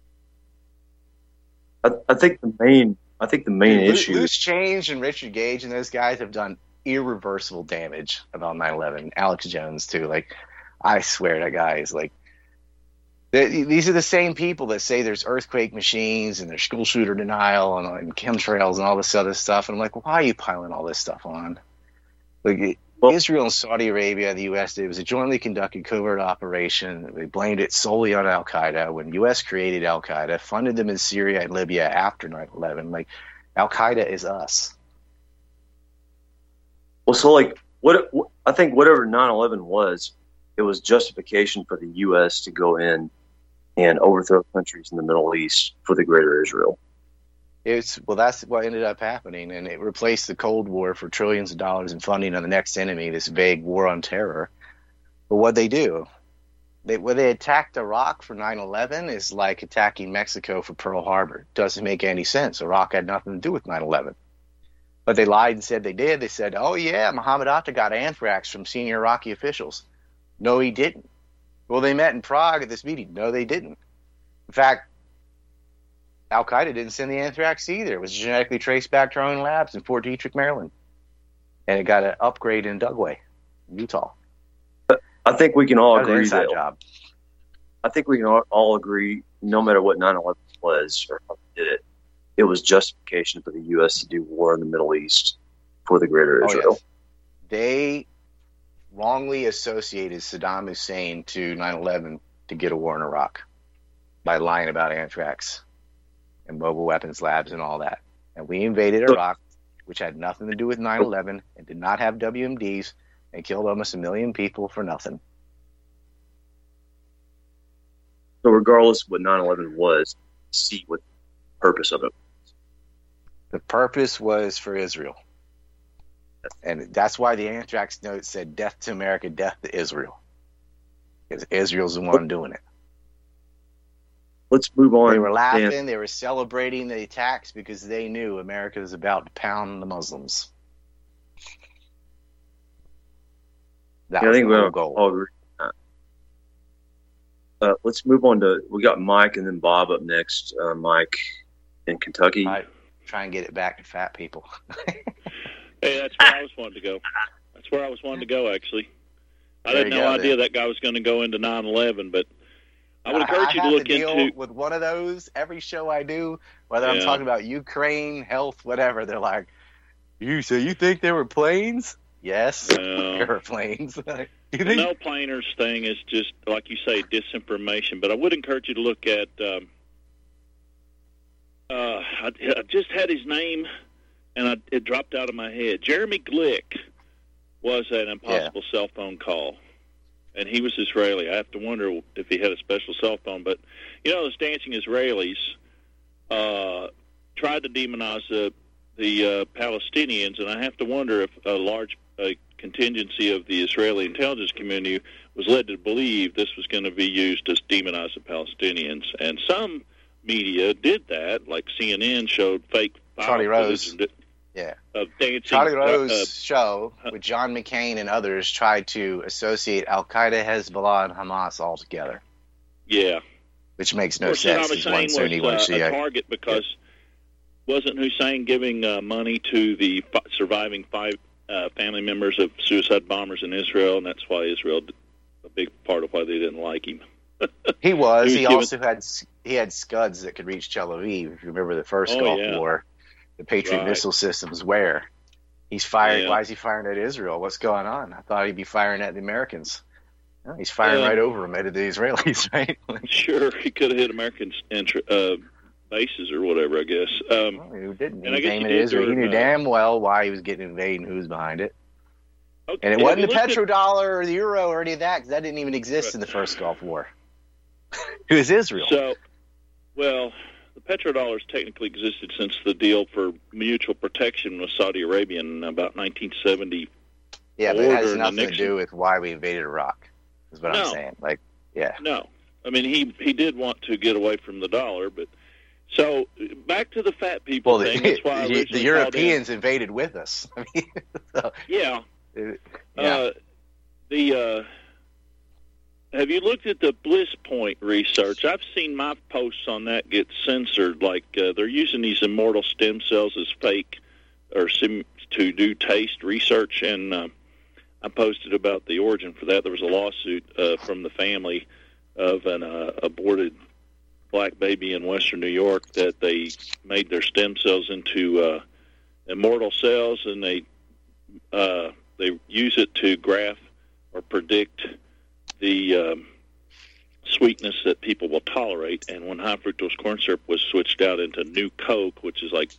I think the main issue. Loose Change and Richard Gage and those guys have done irreversible damage about 9/11. Alex Jones too. Like, I swear to guys, like, These are the same people that say there's earthquake machines and there's school shooter denial and chemtrails and all this other stuff. And I'm like, why are you piling all this stuff on? Like, Israel and Saudi Arabia and the U.S., it was a jointly conducted covert operation. They blamed it solely on Al-Qaeda when U.S. created Al-Qaeda, funded them in Syria and Libya after 9/11. Like, Al-Qaeda is us. Well, so, like, I think whatever 9/11 was, it was justification for the U.S. to go in and overthrow countries in the Middle East for the greater Israel. That's what ended up happening, and it replaced the Cold War for trillions of dollars in funding on the next enemy, this vague war on terror. But what they do, when they attacked Iraq for 9/11 is like attacking Mexico for Pearl Harbor. Doesn't make any sense. Iraq had nothing to do with 9/11. But they lied and said they did. They said, oh, yeah, Mohammed Atta got anthrax from senior Iraqi officials. No, he didn't. Well, they met in Prague at this meeting. No, they didn't. In fact, Al-Qaeda didn't send the anthrax either. It was genetically traced back to our own labs in Fort Detrick, Maryland. And it got an upgrade in Dugway, Utah. I think we can all agree that job. I think we can all agree, no matter what 9/11 was or how they did it, it was justification for the U.S. to do war in the Middle East for the greater Israel. Yes. They wrongly associated Saddam Hussein to 9/11 to get a war in Iraq by lying about anthrax and mobile weapons labs and all that. And we invaded Iraq, which had nothing to do with 9/11 and did not have WMDs, and killed almost 1 million people for nothing. So regardless of what 9/11 was, see what the purpose of it was. The purpose was for Israel. And that's why the anthrax note said death to America, death to Israel. Because Israel's the one doing it. Let's move on. They were laughing. Dan. They were celebrating the attacks because they knew America was about to pound the Muslims. That was the whole goal. All agree on that. Let's move on to, we got Mike and then Bob up next. Mike in Kentucky. Try and get it back to fat people. Hey, that's where I was wanting to go. That's where I was wanting to go, actually. I had no idea that guy was going to go into 9/11, but I would encourage you to look into with one of those every show I do, whether I'm talking about Ukraine, health, whatever. They're like, so you think there were planes? Yes, there were planes. The no planers thing is just, like you say, disinformation. But I would encourage you to look at, I just had his name, and it dropped out of my head. Jeremy Glick was an impossible cell phone call, and he was Israeli. I have to wonder if he had a special cell phone. But, those dancing Israelis tried to demonize the Palestinians, and I have to wonder if a large contingency of the Israeli intelligence community was led to believe this was going to be used to demonize the Palestinians. And some media did that, like CNN showed fake Charlie Rose. Of dancing. Charlie Rose show with John McCain and others tried to associate Al-Qaeda, Hezbollah, and Hamas all together. Yeah. Which makes no sense. Saddam Hussein was a target because wasn't Hussein giving money to the surviving 5 family members of suicide bombers in Israel, and that's why Israel, a big part of why they didn't like him. He was. He also had Scuds that could reach Tel Aviv. If you remember the first Gulf War, the Patriot missile systems where he's firing. Yeah. Why is he firing at Israel? What's going on? I thought he'd be firing at the Americans. No, he's firing right over them at the Israelis, right? Sure, he could have hit American bases or whatever, I guess. He didn't. He came at Israel. He knew damn well why he was getting invaded and who's behind it. Okay. And it wasn't the petrodollar or the euro or any of that, because that didn't even exist in the first Gulf War. It was Israel. So, the petrodollar's technically existed since the deal for mutual protection with Saudi Arabia in about 1970. Yeah, but it has nothing to do with why we invaded Iraq, is what I'm saying. No. I mean, he did want to get away from the dollar, but... So, back to the fat people thing. That's why the Europeans invaded with us. I mean, have you looked at the Bliss Point research? I've seen my posts on that get censored. Like, they're using these immortal stem cells as fake or to do taste research, and I posted about the origin for that. There was a lawsuit from the family of an aborted black baby in western New York that they made their stem cells into immortal cells, and they use it to graph or predict the sweetness that people will tolerate. And when high fructose corn syrup was switched out into New Coke, which is like,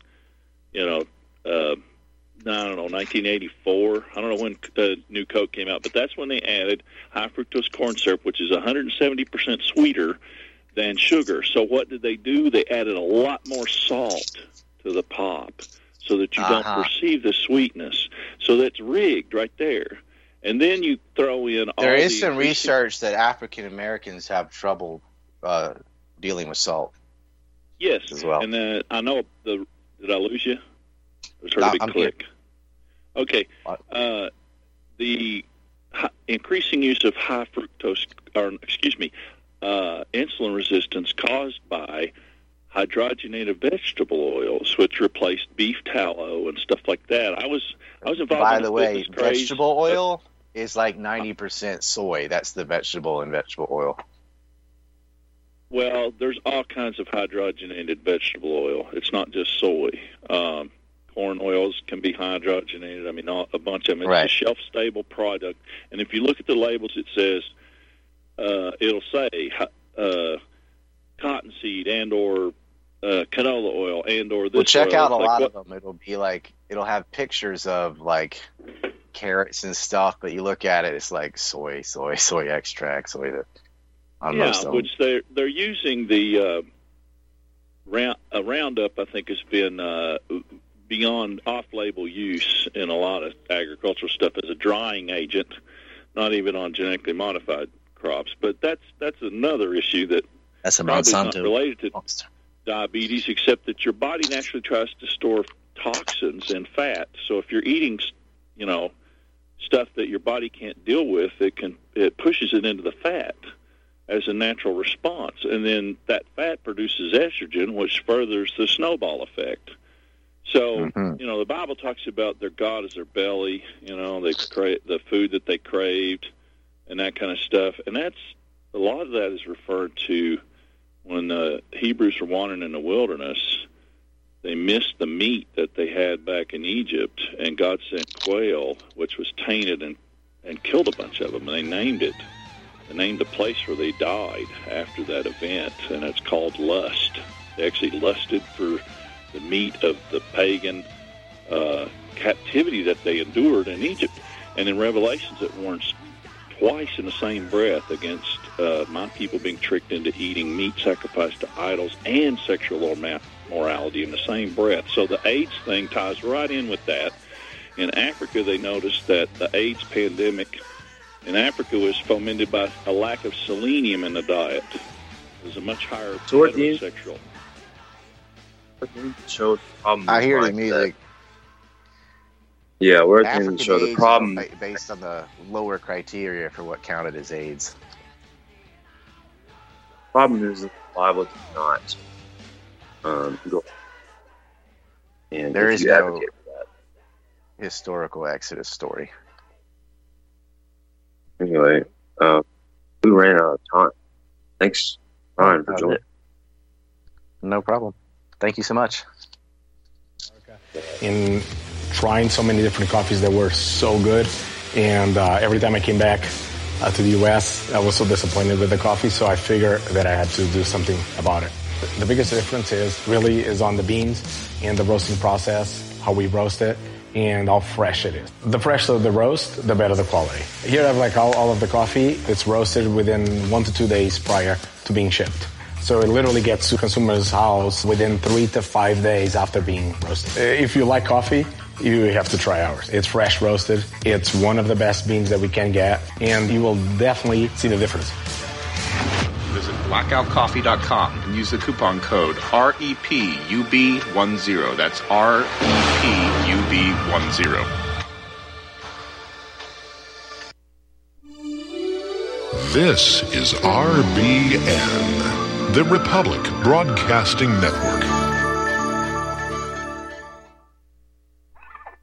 I don't know, 1984. I don't know when New Coke came out, but that's when they added high fructose corn syrup, which is 170% sweeter than sugar. So what did they do? They added a lot more salt to the pop so that you don't perceive the sweetness. So that's rigged right there. And then you throw in all There is some research that African Americans have trouble dealing with salt. Yes, as well. And then I know did I lose you? There's heard a big click. Here. Okay. The increasing use of high fructose, insulin resistance caused by hydrogenated vegetable oils, which replaced beef tallow and stuff like that. I was involved. By in the way, craze. vegetable oil is like 90% soy. That's the vegetable in vegetable oil. Well, there's all kinds of hydrogenated vegetable oil. It's not just soy. Corn oils can be hydrogenated. I mean, a bunch of them. It's a shelf-stable product. And if you look at the labels, it says, it'll say cottonseed and or canola oil and or this. Well, check oil. out a lot of them. It'll be like, it'll have pictures of like carrots and stuff, but you look at it, it's like soy extract, which they're using the Roundup. I think has been beyond off-label use in a lot of agricultural stuff as a drying agent, not even on genetically modified crops. But that's another issue that's probably not related to diabetes, except that your body naturally tries to store toxins and fat. So if you're eating, stuff that your body can't deal with, it pushes it into the fat as a natural response. And then that fat produces estrogen, which furthers the snowball effect. So, the Bible talks about their God is their belly, they crave the food that they craved and that kind of stuff. And a lot of that is referred to when the Hebrews were wandering in the wilderness. They missed the meat that they had back in Egypt, and God sent quail, which was tainted and killed a bunch of them. And they named it. They named the place where they died after that event, and it's called Lust. They actually lusted for the meat of the pagan captivity that they endured in Egypt. And in Revelations, it warns twice in the same breath against my people being tricked into eating meat sacrificed to idols and sexual morality in the same breath. So the AIDS thing ties right in with that. In Africa, they noticed that the AIDS pandemic in Africa was fomented by a lack of selenium in the diet. There's a much higher heterosexual. Show the problem. I hear the music. Yeah, we're going to show the problem based on the lower criteria for what counted as AIDS. The problem is that the Bible does not go. And there is no historical Exodus story. Anyway, we ran out of time. Thanks, Ryan, for joining. No problem. Thank you so much. In trying so many different coffees that were so good, and every time I came back to the U.S., I was so disappointed with the coffee, so I figured that I had to do something about it. The biggest difference is on the beans and the roasting process, how we roast it, and how fresh it is. The fresher the roast, the better the quality. Here I have all of the coffee. It's roasted within 1 to 2 days prior to being shipped. So it literally gets to consumer's house within 3 to 5 days after being roasted. If you like coffee, you have to try ours. It's fresh roasted. It's one of the best beans that we can get, and you will definitely see the difference. Visit blackoutcoffee.com and use the coupon code REPUB10. That's REPUB10. This is RBN, the Republic Broadcasting Network.